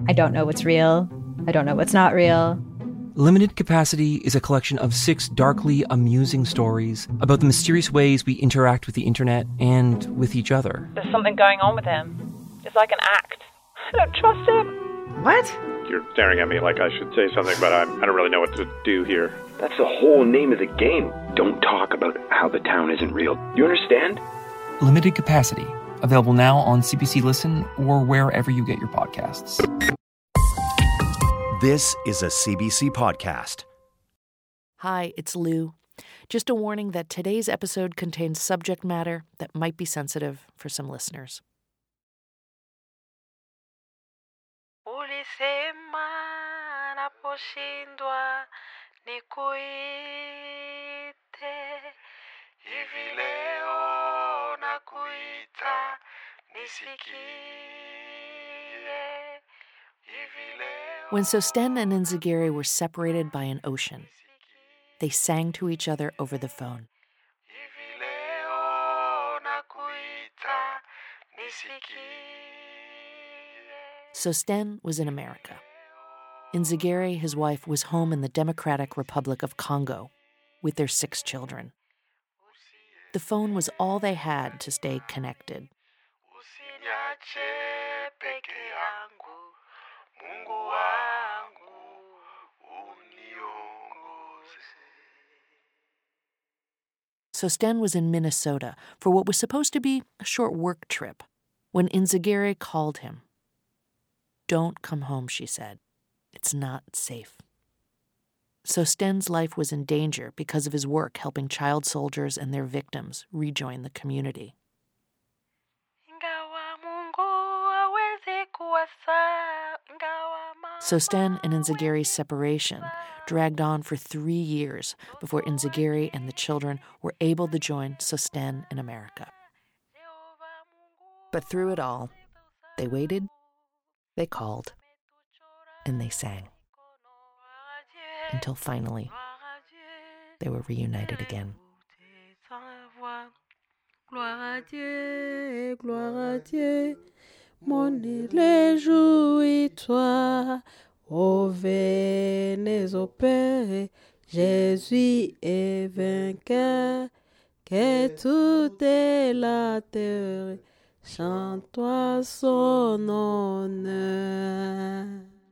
I don't know what's real. I don't know what's not real. Limited Capacity is a collection of 6 darkly amusing stories about the mysterious ways we interact with the internet and with each other. There's something going on with him. It's like an act. I don't trust him. What? You're staring at me like I should say something, but I don't really know what to do here. That's the whole name of the game. Don't talk about how the town isn't real. You understand? Limited Capacity. Available now on CBC Listen or wherever you get your podcasts. This is a CBC podcast. Hi, it's Lou. Just a warning that today's episode contains subject matter that might be sensitive for some listeners. When Sosten and Nzageri were separated by an ocean, they sang to each other over the phone. Sosten was in America. Nzageri, his wife, was home in the Democratic Republic of Congo with their 6 children. The phone was all they had to stay connected. Sosten was in Minnesota for what was supposed to be a short work trip when Nzageri called him. "Don't come home," she said. "It's not safe." Sosten's life was in danger because of his work helping child soldiers and their victims rejoin the community. Sosten and Nzageri's separation dragged on for 3 years before Nzageri and the children were able to join Sosten in America. But through it all, they waited, they called, and they sang. Until finally, they were reunited again. Gloire à Dieu, gloire à Dieu, mon île jouis-toi, ô venez au Père, Jésus est vainqueur, que tout est la terre, chante-toi son honneur.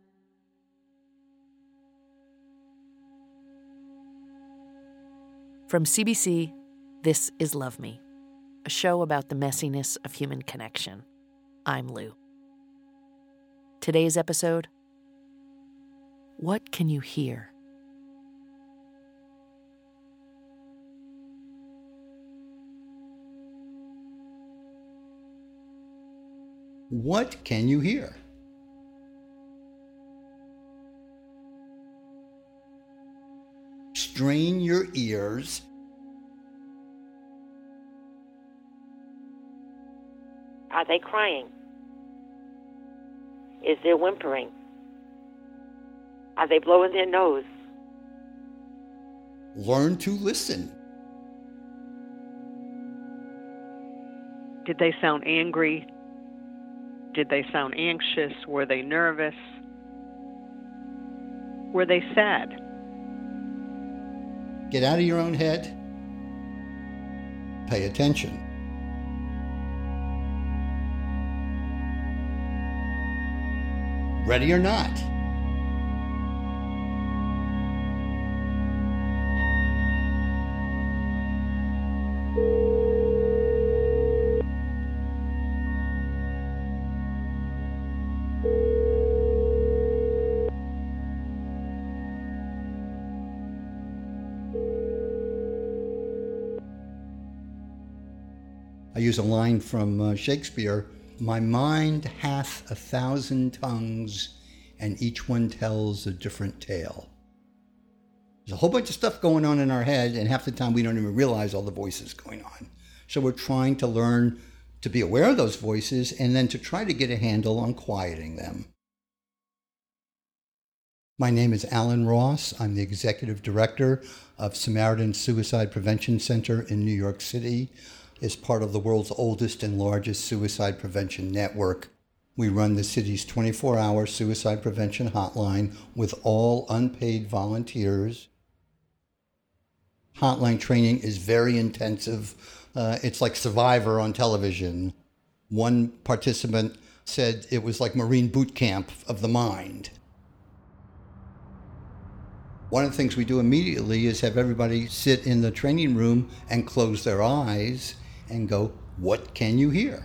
From CBC, this is Love Me, a show about the messiness of human connection. I'm Lou. Today's episode, What Can You Hear? What can you hear? Strain your ears. Are they crying? Is there whimpering? Are they blowing their nose? Learn to listen. Did they sound angry? Did they sound anxious? Were they nervous? Were they sad? Get out of your own head. Pay attention. Ready or not? I use a line from Shakespeare, "My mind hath 1,000 tongues, and each one tells a different tale." There's a whole bunch of stuff going on in our head, and half the time we don't even realize all the voices going on. So we're trying to learn to be aware of those voices and then to try to get a handle on quieting them. My name is Alan Ross. I'm the Executive Director of Samaritan Suicide Prevention Center in New York City, as part of the world's oldest and largest suicide prevention network, We run the city's 24-hour suicide prevention hotline with all unpaid volunteers. Hotline training is very intensive. It's like Survivor on television. One participant said it was like Marine boot camp of the mind. One of the things we do immediately is have everybody sit in the training room and close their eyes and go, what can you hear?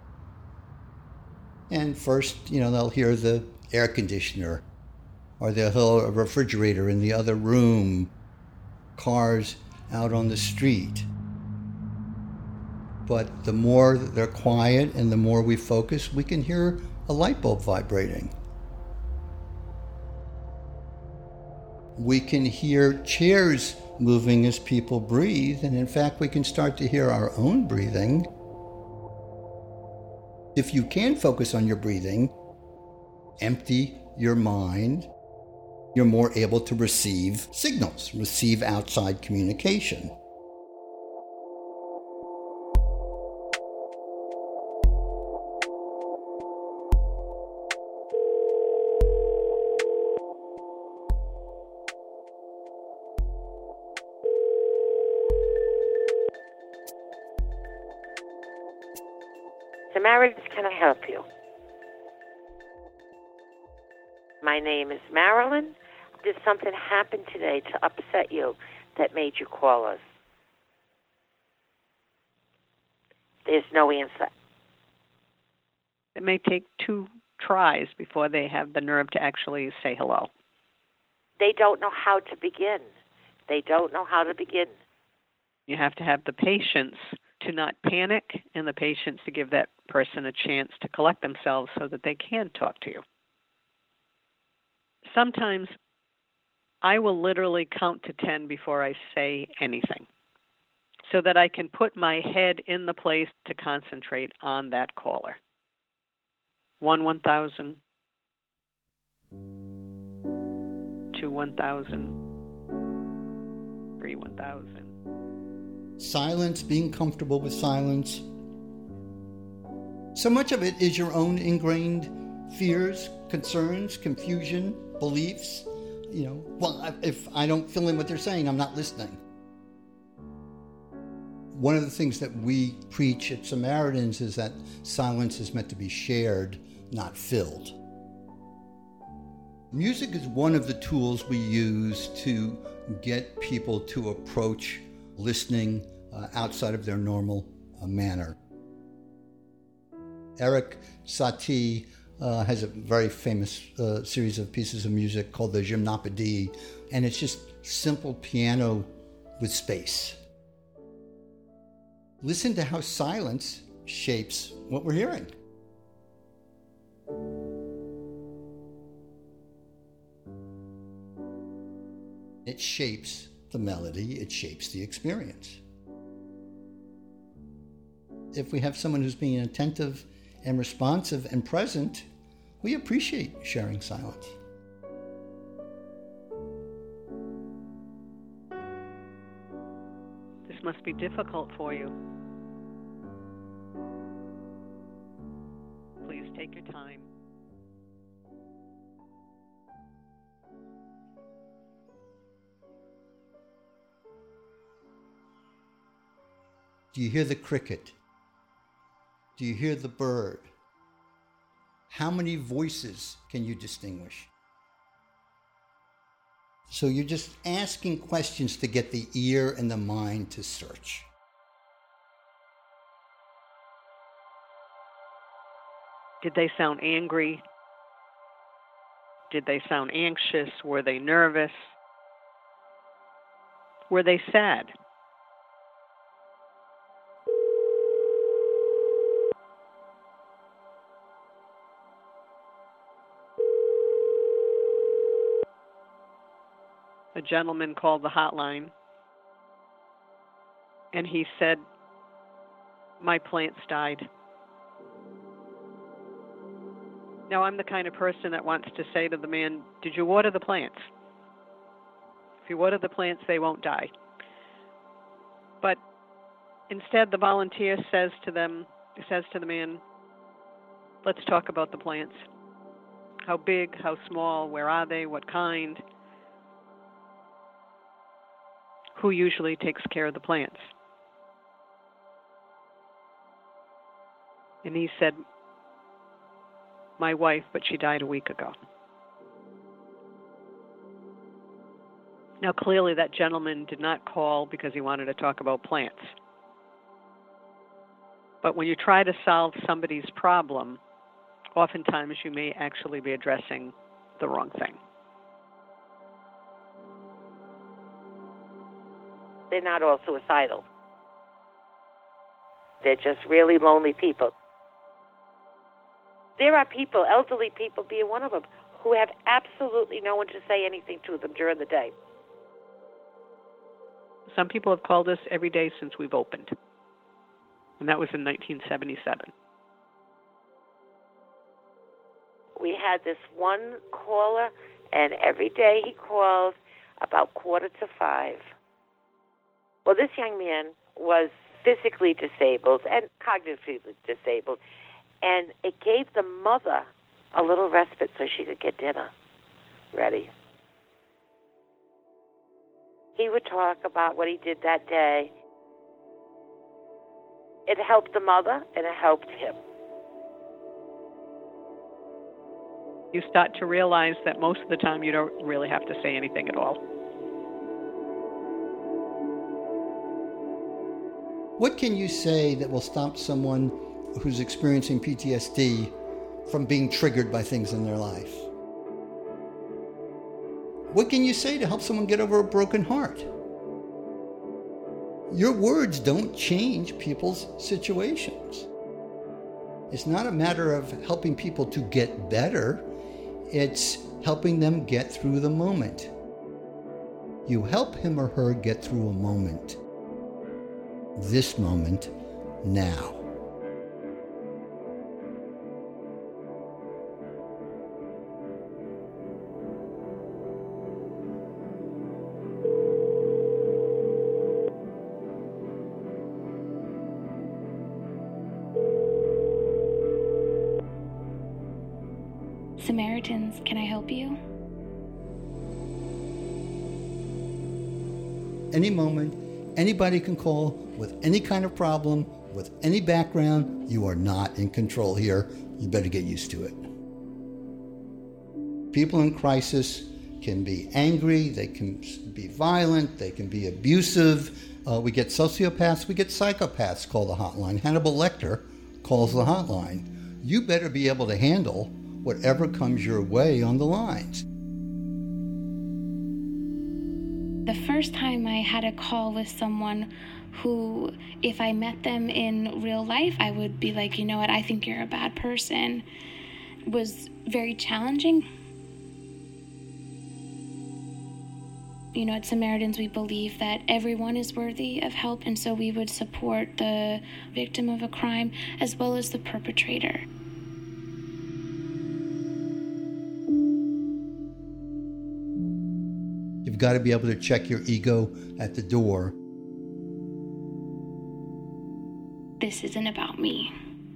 And first, they'll hear the air conditioner, or they'll hear a refrigerator in the other room, cars out on the street. But the more they're quiet and the more we focus, we can hear a light bulb vibrating. We can hear chairs moving as people breathe, and in fact, we can start to hear our own breathing. If you can focus on your breathing, empty your mind, you're more able to receive signals, receive outside communication. Samaritans, can I help you? My name is Marilyn. Did something happen today to upset you that made you call us? There's no answer. It may take 2 tries before they have the nerve to actually say hello. They don't know how to begin. They don't know how to begin. You have to have the patience to not panic and the patience to give that person a chance to collect themselves so that they can talk to you. Sometimes I will literally count to 10 before I say anything so that I can put my head in the place to concentrate on that caller. 1, 1,000. 2, 1,000. 3, 1,000. Silence, being comfortable with silence. So much of it is your own ingrained fears, concerns, confusion, beliefs. If I don't fill in what they're saying, I'm not listening. One of the things that we preach at Samaritans is that silence is meant to be shared, not filled. Music is one of the tools we use to get people to approach listening outside of their normal manner. Eric Satie has a very famous series of pieces of music called the Gymnopédie, and it's just simple piano with space. Listen to how silence shapes what we're hearing. It shapes the melody, it shapes the experience. If we have someone who's being attentive and responsive and present, we appreciate sharing silence. This must be difficult for you. Please take your time. Do you hear the cricket? Do you hear the bird? How many voices can you distinguish? So you're just asking questions to get the ear and the mind to search. Did they sound angry? Did they sound anxious? Were they nervous? Were they sad? A gentleman called the hotline, and he said, "My plants died." Now, I'm the kind of person that wants to say to the man, "Did you water the plants? If you water the plants, they won't die." But instead, the volunteer says to the man, Let's talk about the plants. How big, how small, where are they, what kind? Who usually takes care of the plants? And he said, my wife, but she died a week ago. Now, clearly that gentleman did not call because he wanted to talk about plants. But when you try to solve somebody's problem, oftentimes you may actually be addressing the wrong thing. They're not all suicidal. They're just really lonely people. There are people, elderly people being one of them, who have absolutely no one to say anything to them during the day. Some people have called us every day since we've opened. And that was in 1977. We had this one caller, and every day he called about 4:45. Well, this young man was physically disabled and cognitively disabled, and it gave the mother a little respite so she could get dinner ready. He would talk about what he did that day. It helped the mother, and it helped him. You start to realize that most of the time you don't really have to say anything at all. What can you say that will stop someone who's experiencing PTSD from being triggered by things in their life? What can you say to help someone get over a broken heart? Your words don't change people's situations. It's not a matter of helping people to get better. It's helping them get through the moment. You help him or her get through a moment. This moment, now. Samaritans, can I help you? Any moment, anybody can call with any kind of problem, with any background. You are not in control here. You better get used to it. People in crisis can be angry, they can be violent, they can be abusive. We get sociopaths, we get psychopaths call the hotline. Hannibal Lecter calls the hotline. You better be able to handle whatever comes your way on the lines. The first time I had a call with someone who, if I met them in real life, I would be like, you know what, I think you're a bad person, was very challenging. You know, at Samaritans, we believe that everyone is worthy of help, and so we would support the victim of a crime as well as the perpetrator. You've got to be able to check your ego at the door. This isn't about me.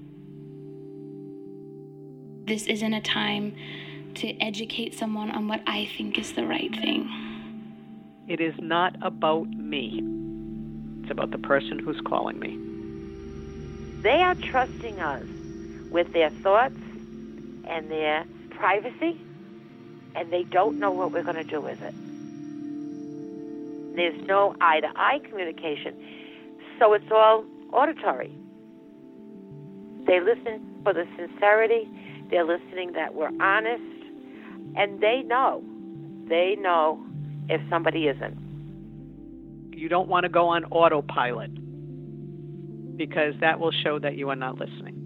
This isn't a time to educate someone on what I think is the right thing. It is not about me. It's about the person who's calling me. They are trusting us with their thoughts and their privacy, and they don't know what we're going to do with it. There's no eye-to-eye communication, so it's all auditory. They listen for the sincerity. They're listening that we're honest, and they know if somebody isn't. You don't want to go on autopilot because that will show that you are not listening.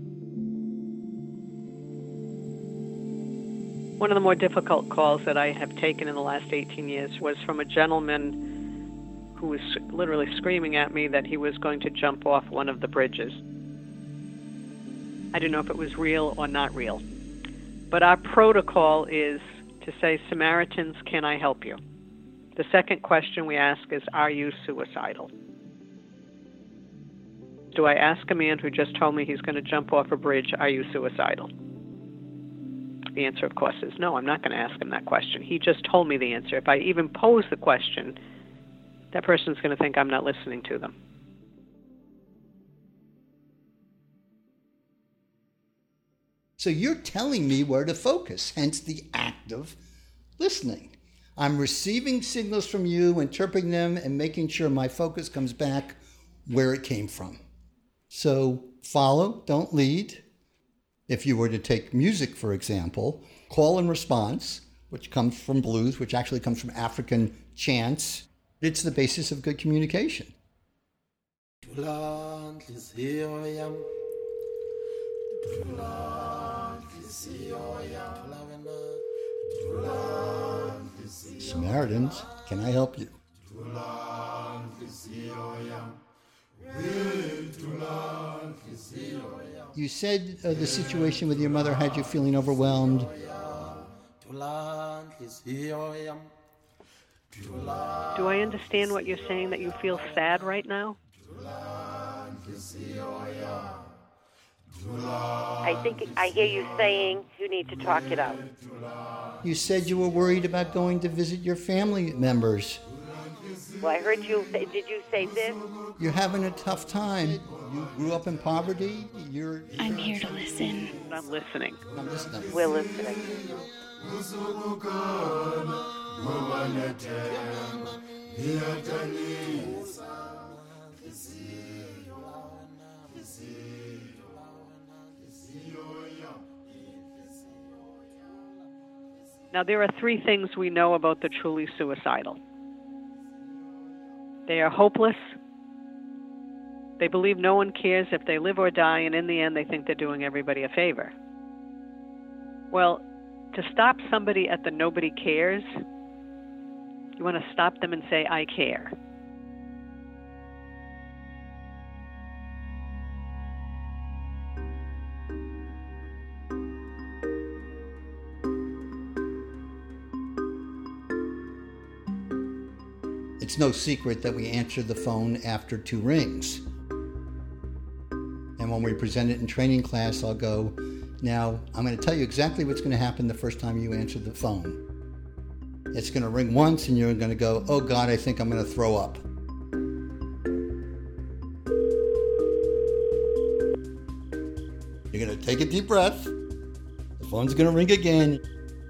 One of the more difficult calls that I have taken in the last 18 years was from a gentleman who was literally screaming at me that he was going to jump off one of the bridges. I didn't know if it was real or not real. But our protocol is to say, Samaritans, can I help you? The second question we ask is, are you suicidal? Do I ask a man who just told me he's going to jump off a bridge, are you suicidal? The answer, of course, is no, I'm not going to ask him that question. He just told me the answer. If I even pose the question, that person's going to think I'm not listening to them. So you're telling me where to focus, hence the act of listening. I'm receiving signals from you, interpreting them, and making sure my focus comes back where it came from. So follow, don't lead. If you were to take music, for example, call and response, which comes from blues, which actually comes from African chants, it's the basis of good communication. Samaritans, can I help you? You said the situation with your mother had you feeling overwhelmed. Do I understand what you're saying, that you feel sad right now? I think I hear you saying you need to talk it out. You said you were worried about going to visit your family members. Well, I heard you say, did you say this? You're having a tough time. You grew up in poverty. I'm here to listen. I'm listening. I'm listening. We're listening. Now, there are three things we know about the truly suicidal. They are hopeless. They believe no one cares if they live or die, and in the end, they think they're doing everybody a favor. Well, to stop somebody at the nobody cares, you want to stop them and say, I care. It's no secret that we answer the phone after 2 rings. And when we present it in training class, I'll go, now, I'm going to tell you exactly what's going to happen the first time you answer the phone. It's going to ring once, and you're going to go, oh, God, I think I'm going to throw up. You're going to take a deep breath. The phone's going to ring again.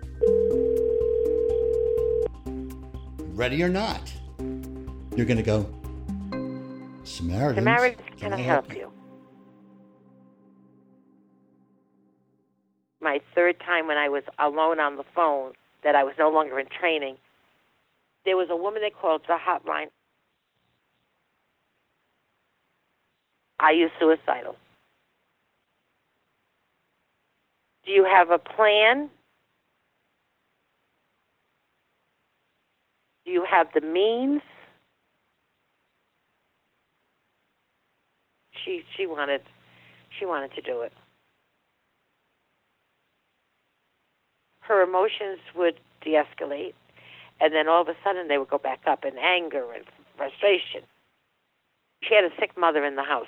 Ready or not, you're going to go, Samaritans, can I help you? My third time when I was alone on the phone, that I was no longer in training, there was a woman that called the hotline. Are you suicidal? Do you have a plan? Do you have the means? She wanted to do it. Her emotions would de-escalate, and then all of a sudden they would go back up in anger and frustration. She had a sick mother in the house.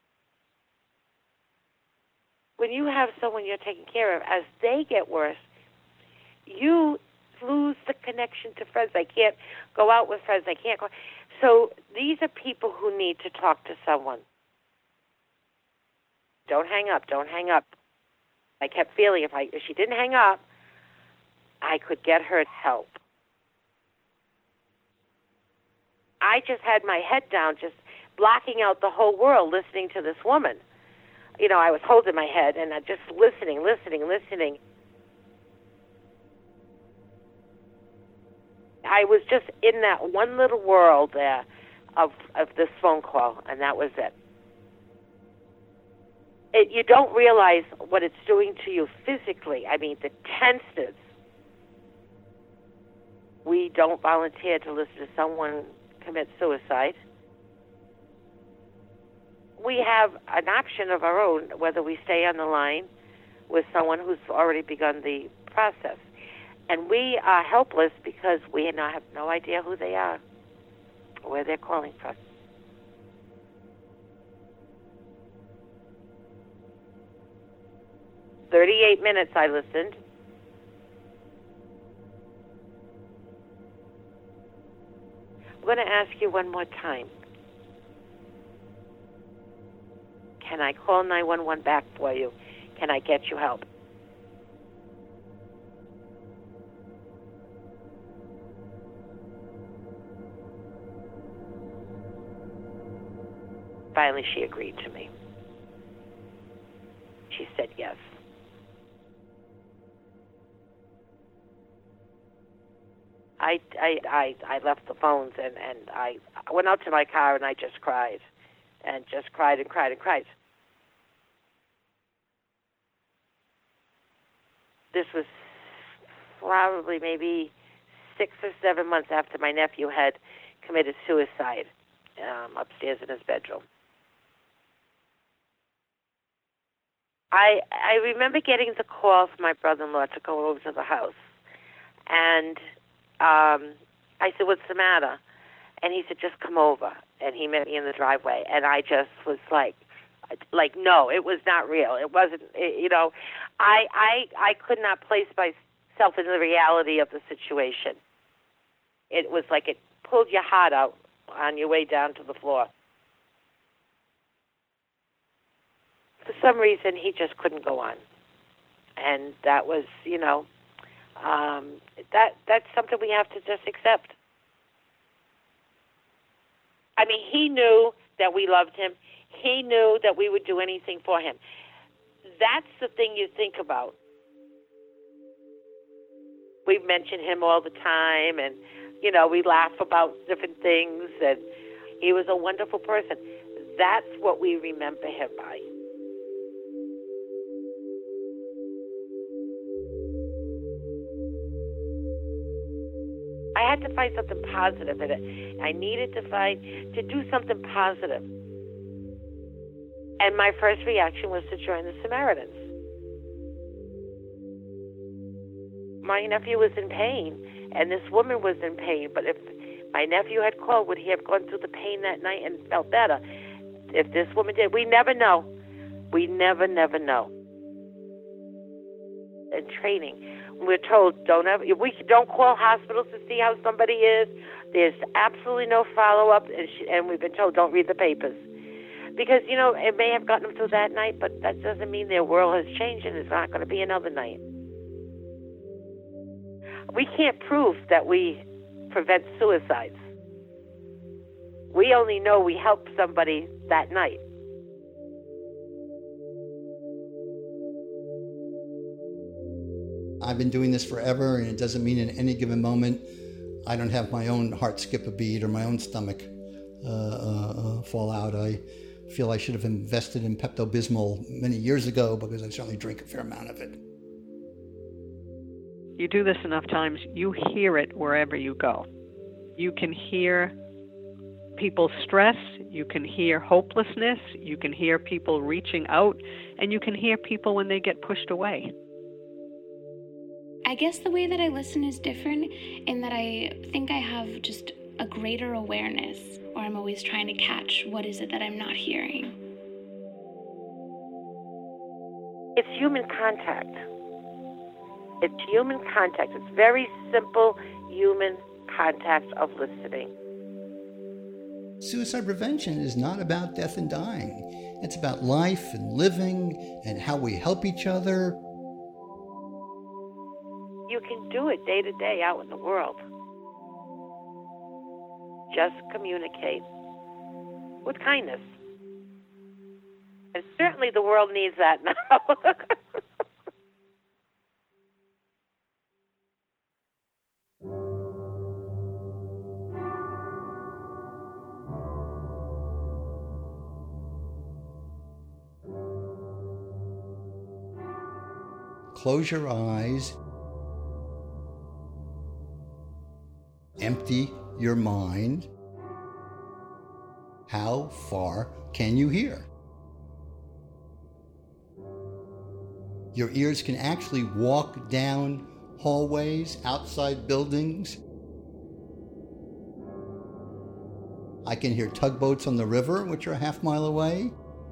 When you have someone you're taking care of, as they get worse, you lose the connection to friends. They can't go out with friends. They can't go. So these are people who need to talk to someone. Don't hang up. Don't hang up. I kept feeling if she didn't hang up, I could get her help. I just had my head down, just blocking out the whole world, listening to this woman. You know, I was holding my head and just listening. I was just in that one little world there of this phone call, and that was it. You don't realize what it's doing to you physically. I mean, the tenseness. We don't volunteer to listen to someone commit suicide. We have an option of our own, whether we stay on the line with someone who's already begun the process. And we are helpless because we have no idea who they are, where they're calling from. "38 minutes I listened. I'm going to ask you one more time. Can I call 911 back for you? Can I get you help? Finally, she agreed to me. She said yes. I left the phones and I went out to my car and I just cried. And just cried and cried and cried. This was probably maybe 6 or 7 months after my nephew had committed suicide upstairs in his bedroom. I remember getting the call from my brother-in-law to go over to the house. And I said, what's the matter? And he said, just come over. And he met me in the driveway. And I just was like, no, it was not real. It wasn't, I could not place myself in the reality of the situation. It was like it pulled your heart out on your way down to the floor. For some reason, he just couldn't go on. And that was, that's something we have to just accept. I mean, he knew that we loved him. He knew that we would do anything for him. That's the thing you think about. We mention him all the time, and, we laugh about different things, and he was a wonderful person. That's what we remember him by. I had to find something positive in it. I needed to do something positive. And my first reaction was to join the Samaritans. My nephew was in pain, and this woman was in pain. But if my nephew had called, would he have gone through the pain that night and felt better? If this woman did, we never know. We never know. In training, we're told we don't call hospitals to see how somebody is. There's absolutely no follow-up, and we've been told don't read the papers. Because, it may have gotten them through that night, but that doesn't mean their world has changed and there's not going to be another night. We can't prove that we prevent suicides. We only know we helped somebody that night. I've been doing this forever, and it doesn't mean in any given moment I don't have my own heart skip a beat or my own stomach fall out. I feel I should have invested in Pepto-Bismol many years ago because I certainly drink a fair amount of it. You do this enough times, you hear it wherever you go. You can hear people's stress, you can hear hopelessness, you can hear people reaching out, and you can hear people when they get pushed away. I guess the way that I listen is different in that I think I have just a greater awareness, or I'm always trying to catch what is it that I'm not hearing. It's human contact. It's human contact. It's very simple human contact of listening. Suicide prevention is not about death and dying. It's about life and living and how we help each other. You can do it day to day out in the world. Just communicate with kindness. And certainly the world needs that now. Close your eyes. Empty your mind. How far can you hear? Your ears can actually walk down hallways, outside buildings. I can hear tugboats on the river, which are a half-mile away.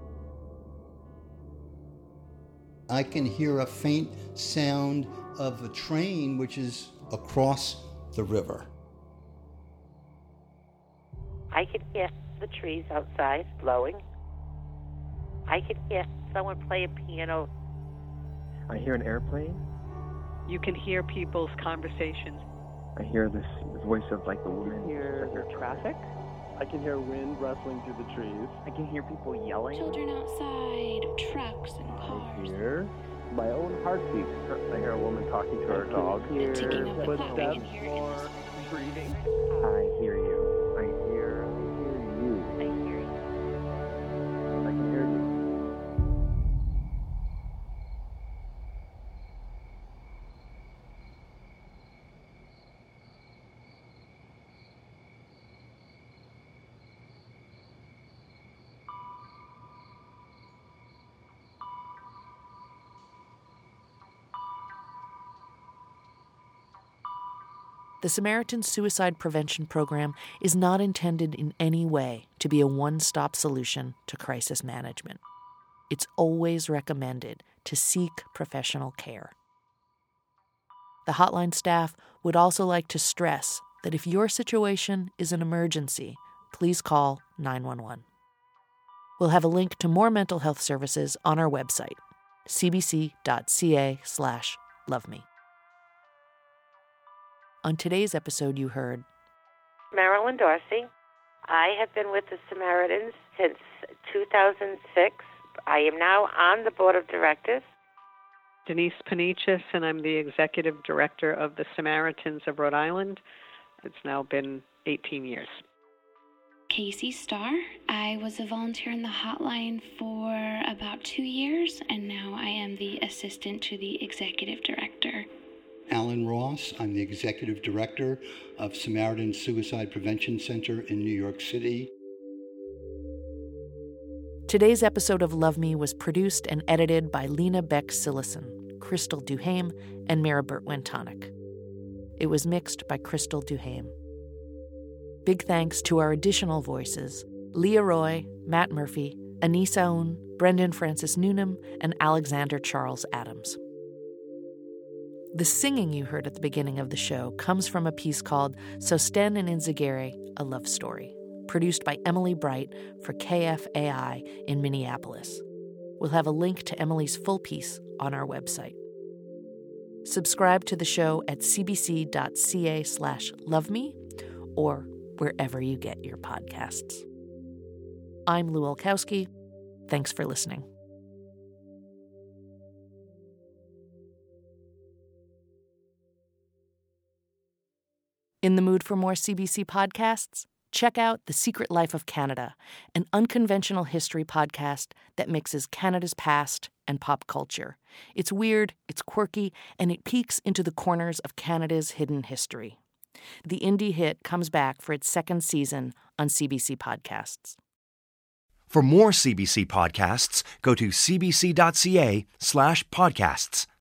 I can hear a faint sound of a train, which is across the river. I could hear the trees outside blowing. I could hear someone play a piano. I hear an airplane. You can hear people's conversations. I hear this voice of like the woman. I hear traffic. I can hear wind rustling through the trees. I can hear people yelling. Children outside, trucks and cars. I hear my own heartbeat. I hear a woman talking to her dog. I hear ticking of the clock. I footsteps, can hear more breathing. I hear you. I hear you. I hear you. I can hear you. The Samaritan Suicide Prevention Program is not intended in any way to be a one-stop solution to crisis management. It's always recommended to seek professional care. The hotline staff would also like to stress that if your situation is an emergency, please call 911. We'll have a link to more mental health services on our website, cbc.ca/loveme. On today's episode, you heard Marilyn Dorsey. I have been with the Samaritans since 2006. I am now on the board of directors. Denise Panichis, and I'm the executive director of the Samaritans of Rhode Island. It's now been 18 years. Casey Starr. I was a volunteer in the hotline for about 2 years, and now I am the assistant to the executive director. Alan Ross. I'm the Executive Director of Samaritan Suicide Prevention Center in New York City. Today's episode of Love Me was produced and edited by Lena Beck-Sillison, Crystal Duhame, and Mira Burt-Wentonic. It was mixed by Crystal Duhame. Big thanks to our additional voices, Leah Roy, Matt Murphy, Anise Aoun, Brendan Francis Newnham, and Alexander Charles Adams. The singing you heard at the beginning of the show comes from a piece called Sosten and Inzagare, A Love Story, produced by Emily Bright for KFAI in Minneapolis. We'll have a link to Emily's full piece on our website. Subscribe to the show at cbc.ca/loveme or wherever you get your podcasts. I'm Lou Olkowski. Thanks for listening. In the mood for more CBC podcasts? Check out The Secret Life of Canada, an unconventional history podcast that mixes Canada's past and pop culture. It's weird, it's quirky, and it peeks into the corners of Canada's hidden history. The indie hit comes back for its second season on CBC Podcasts. For more CBC podcasts, go to cbc.ca/podcasts.